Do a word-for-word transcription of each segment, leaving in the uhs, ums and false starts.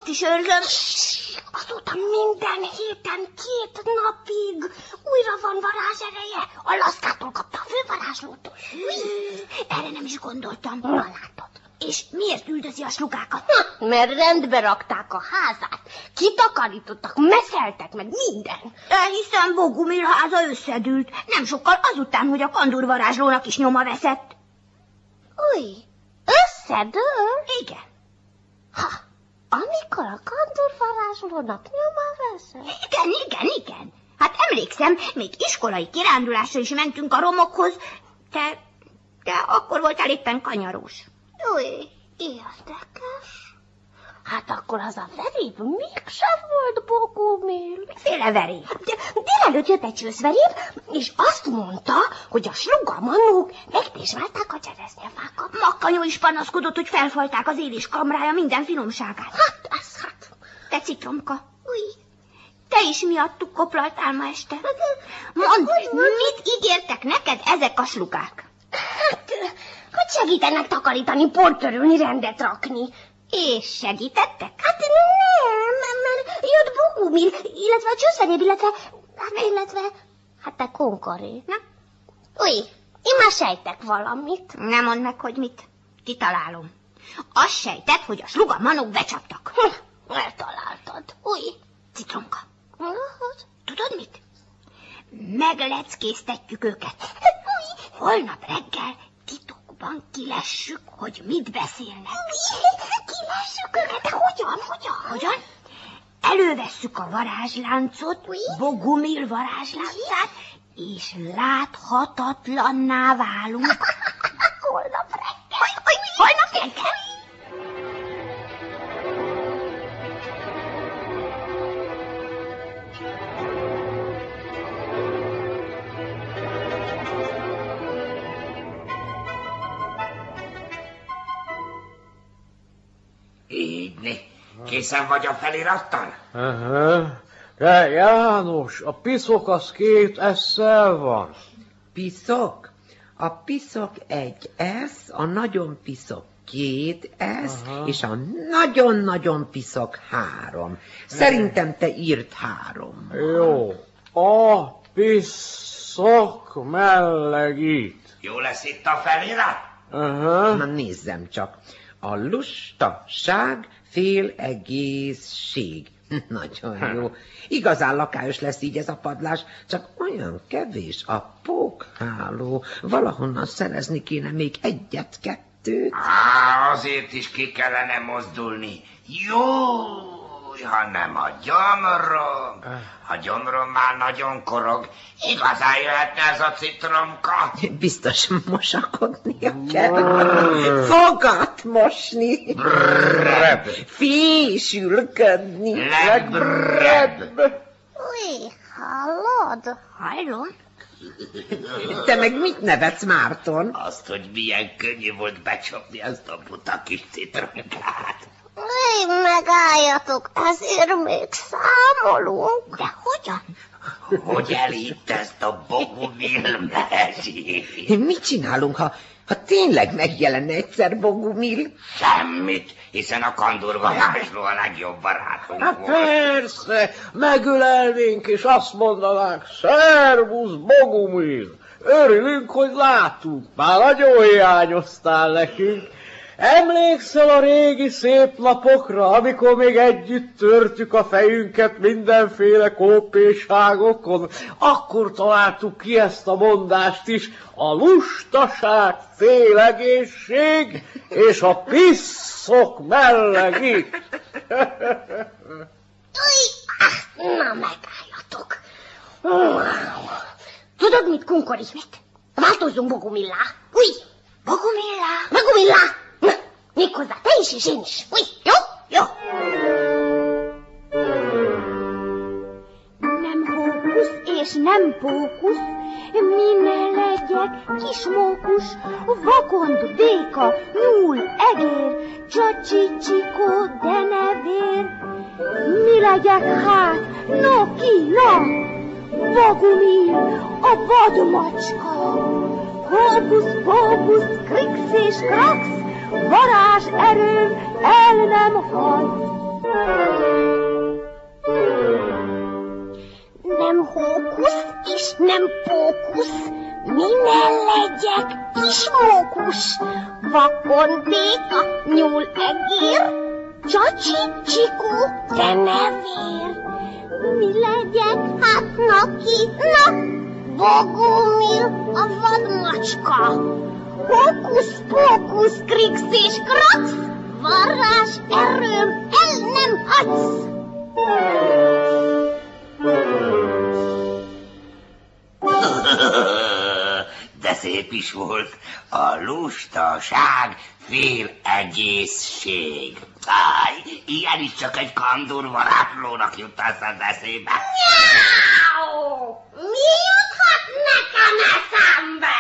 most is őrzöm. Azóta minden héten, két napig újra van varázsereje. A Laszkától kapta a fővarázslótól. Erre nem is gondoltam. Na látod. És miért üldözi a slugákat? Ha, mert rendbe rakták a házát. Kitakarítottak, meszeltek meg minden. Elhiszem, Bogumil háza összedült. Nem sokkal azután, hogy a kandúrvarázslónak is nyoma veszett. Új, összedől? Igen. Ha, amikor a kandúrvarázslónak nyoma veszett? Igen, igen, igen. Hát emlékszem, még iskolai kirándulásra is mentünk a romokhoz, de, de akkor voltál éppen kanyarós. Új, érdekes. Hát akkor az a veréb mégsem volt Bogumil. Miféle veréb? De délelőtt jött egy csőszveréb, és azt mondta, hogy a slugamanók megpésválták a cseresznyefákat. Makkanyó is panaszkodott, hogy felfalták az élés kamrája minden finomságát. Hát, ez hát. Te citromka, Új, te is miattuk koplaltál ma este. Mondd, mit ígértek neked ezek a slugák? Hát, hogy segítenek takarítani, portörölni, rendet rakni. És segítettek? Hát nem, mert jött Bogumil, illetve a csőszveréb, illetve, hát illetve, hát te konkaré. Na? Új, én már sejtek valamit. Nem mondd meg, hogy mit. Kitalálom. Azt sejtett, hogy a slugamanók becsaptak. Hm, eltaláltad. Új. Citromka, Hát, tudod mit? Megleckéztetjük őket. új. Holnap reggel titokban kilessük, hogy mit beszélnek. Kilessük őket, de hogyan, hogyan? Hogyan? Elővesszük a varázsláncot, Oui. Bogumil varázsláncát, és láthatatlanná válunk. Holnap reggel. Hogy, hogy, holnap reggel? Így, készen vagy a felirattal? Aha. De János, a piszok az két esszel van. Piszok? A piszok egy esz, a nagyon piszok két esz, Aha. és a nagyon-nagyon piszok három. Szerintem te írt három. Jó. A piszok mellegít. Jó lesz itt a felirat? Aha. Na nézzem csak. A lustaság fél egészség. Nagyon jó. Igazán lakályos lesz így ez a padlás, csak olyan kevés a pókháló. Valahonnan szerezni kéne még egyet-kettőt. Á, azért is ki kellene mozdulni. Jó, ha nem a gyomrom. A gyomrom már nagyon korog. Igazán jöhetne ez a citromka. Biztos mosakodnia kell. Fogat mosni. Brebb. Fésülködni. Legbrebb. Új, hallod? Hallom? Te meg mit nevetsz, Márton? Azt, hogy milyen könnyű volt becsapni ezt a buta kis citromkát. Új, megálljatok, ezért még számolunk. De hogyan? Hogy elhitt ezt a Bogumil mesét? Mit csinálunk, ha, ha tényleg megjelenne egyszer Bogumil? Semmit, hiszen a kandúrvarázsló a legjobb barátunk Hát volt. persze, megölelnénk, és azt mondanánk, szervusz, Bogumil, örülünk, hogy látunk, már nagyon hiányoztál nekünk. Emlékszel a régi szép napokra, amikor még együtt törtük a fejünket mindenféle kópéságokon? Akkor találtuk ki ezt a mondást is, a lustaság félegészség, és a piszok mellegít. Na, megálljatok. Tudod mit, Kunkori? Mit? Változzunk Bogumillá. Új, Bogumillá? Bogumillá. Na, méghozzá te is, és én is. Új, jó? Jó. Nem hókusz és nem pókusz, mine legyek kismókus, vakond, béka, nyúl, egér, csacsicsikó, denevér. Mi legyek hát, no ki, na, Bogumil, a vadmacska. Hókusz, pókusz, krix és krax, varázs erőm el nem hagy. nem pókusz, minden legyek kis mókus, vakon béka, nyúl egér, csacsi, csikó, denevér. Mi legyek, hát naki, na, Bogumil, a vadmacska. Hókusz, pókusz, krix és krax, varrás erőm el nem hagysz. De szép is volt a lustaság fél egészség. Áj, ilyen is csak egy kandúr varázslónak jut az eszébe. Mi juthat nekem eszembe?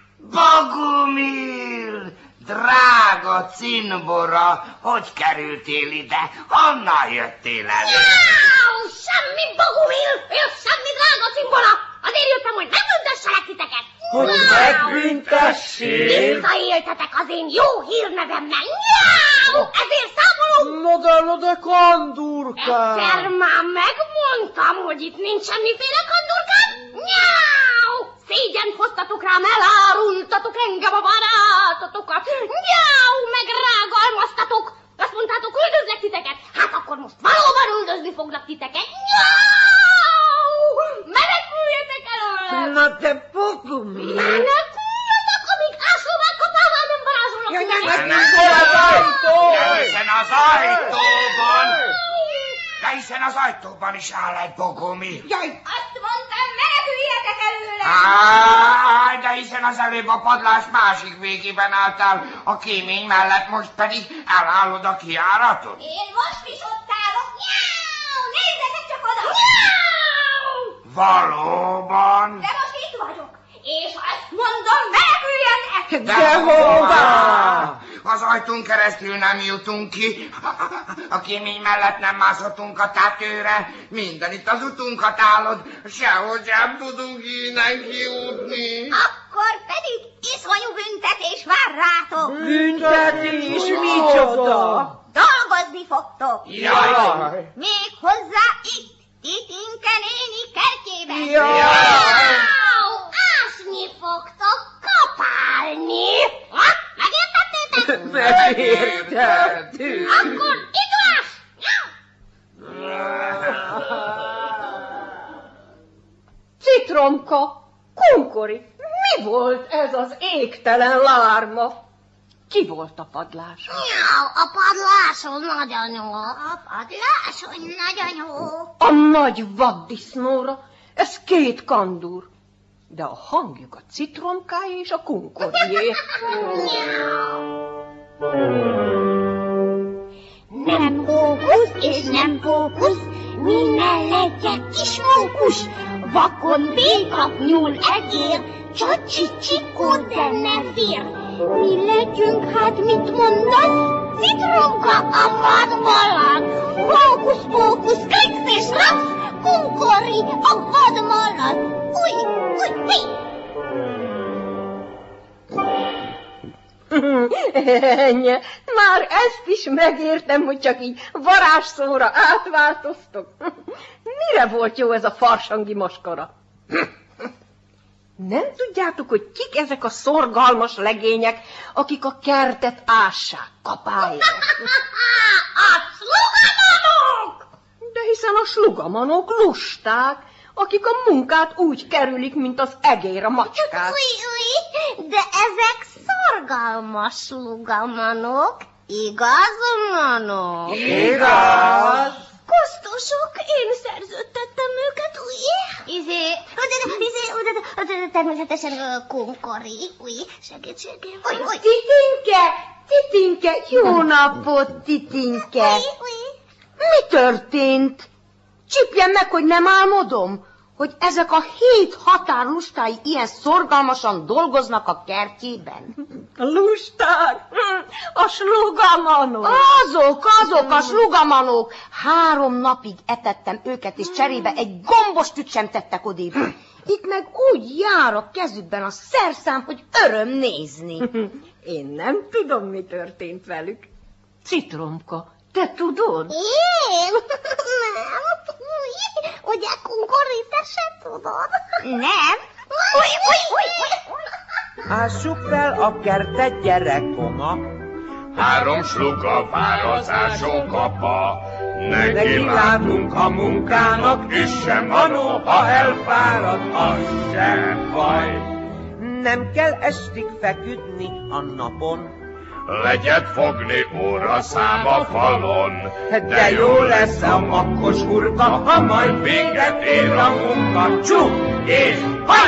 Bogumil, drága cimbora, hogy kerültél ide? Honnan jöttél el? Nyáu, semmi Bogumil, és semmi drága cimbora. Azért jöttem, hogy megbüntesselek titeket. Hogy megbüntessél? Visszaéltetek az én jó hírnevemmel. Nyáu, ezért számolom. No de, no de, kandúrkám! Egyszer már megmondtam, hogy itt nincs semmiféle kandurkám. Nyáu! Szégyent hoztatok rám, elárultatok engem a barátotokat. Nyáu! Meg rágalmaztatok. Azt mondtátok, üldözlek titeket. Hát akkor most valóban üldözni foglak titeket. Nyáu! Meneküljetek előle! Na de Bogumil! Meneküljetek, amíg ászlóvál kapával nem varázsolok titeket. De hiszen az ajtóban, de hiszen az ajtóban is áll egy Bogumil. Azt mondtam, meneküljetek előle! Áj, de hiszen az előbb a padlás másik végében álltál, a kémény mellett, most pedig elállod a kijáratot. Én most is ott állok. Nyáu! Nézzetek csak oda! Nyáu! Valóban? De most itt vagyok, és azt mondom, meneküljetek! De hová? Az ajtón keresztül nem jutunk ki, a kémény mellett nem mászhatunk a tetőre, mindenütt az utunkat állod, sehogy sem tudunk innen kijutni. Akkor pedig iszonyú büntetés vár rátok. Büntetés, micsoda? Dolgozni fogtok. Jaj! Még hozzá itt, Titinke néni kertjében. Nyáu! Ásni fogtok, kapálni. Ha? Megértettétek? Megértettük. Akkor indulás! Citromka, Kunkori, mi volt ez az égtelen lárma? Ki volt a padlás? Nyáu, a padláson nagyanyó. A padláson nagyanyó. A nagy vaddisznóra, ez két kandúr. De a hangjuk a citromkáé és a kunkorié. Nem hókusz és nem fókusz, minden legyek kis mókus, vakon béka, nyúl egér, csacsi, csikó, de ne fér. Mi legyünk, hát mit mondasz? Citromka a vadmalat, hókusz, pókusz, kliksz és rapsz, kunkori a vadmalat. Új, új, új! Ennyi, már ezt is megértem, hogy csak így varázsszóra átváltoztok. Mire volt jó ez a farsangi moskora? Nem tudjátok, hogy kik ezek a szorgalmas legények, akik a kertet ássák, kapálják? A slugamanok! De hiszen a slugamanok lusták, akik a munkát úgy kerülik, mint az egér a macskát. Új, új, de ezek szorgalmas slugamanok, igaz, manok? Igaz? Kosztosok, én szerződtettem őket, ugye? Izé, izé, természetesen kunkori, új, segítségem. Új, új. Titinke, Titinke, jó napot, Titinke. Új, új. Mi történt? Csípjen meg, hogy nem álmodom, hogy ezek a hét határlustái ilyen szorgalmasan dolgoznak a kertjében. Lusták? A slugamanok. Azok, azok a slugamanok. Három napig etettem őket, és cserébe egy gombostüt sem tettek odébb. Itt meg úgy jár a kezükben a szerszám, hogy öröm nézni. Én nem tudom, mi történt velük. Citromka, te tudod? Én? Nem. Ugye, kunkori, te se tudod? Nem. Új, új, új, új. Ássuk fel a kertet, gyerekkoma. Három sluga várazáson kapa, neki látunk a munkának, és sem manó, ha elfárad, az sem baj. Nem kell estig feküdni a napon, Legyet fogni óra szám a falon, de jó lesz a makkos hurka, ha majd véget ér a munka, csuk és haj!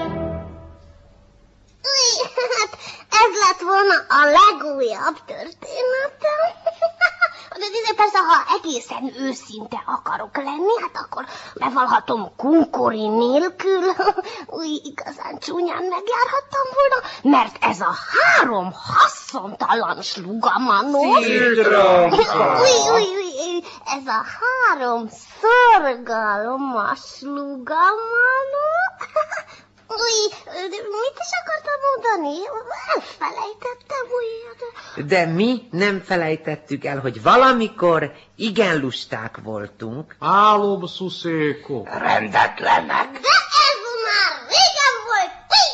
Új, hát ez lett volna a legújabb történetem. De azért persze, ha egészen őszinte akarok lenni, hát akkor bevallhatom kunkori nélkül. Új, igazán csúnyán megjárhattam volna, mert ez a három haszontalan slugamanó. Új, új, új, ez a három szorgalmas slugamanó. Új, mit is akartam mondani? Elfelejtettem újra. De mi nem felejtettük el, hogy valamikor igen lusták voltunk. Álomszuszékok. Rendetlenek. De ez már régen volt.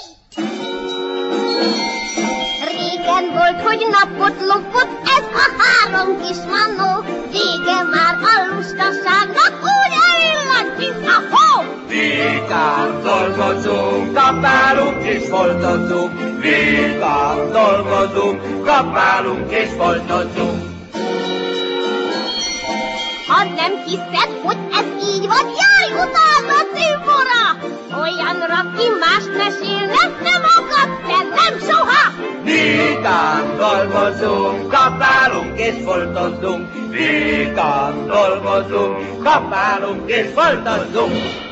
Régen volt, hogy napot lopott ez a három kis manó. Vége már a lustaságnak, úgy elillant vissza, hó! Vikán dolgozunk, kapálunk és foltozunk. Vikán dolgozunk, kapálunk és foltozunk. Ha nem hiszed, hogy ez így van, járj utána cimborra! Olyanra, ki mást mesélnek, nem akad, de nem soha! Vikán dolgozunk, kapálunk és foltozunk. Vikán dolgozunk, kapálunk és foltozunk.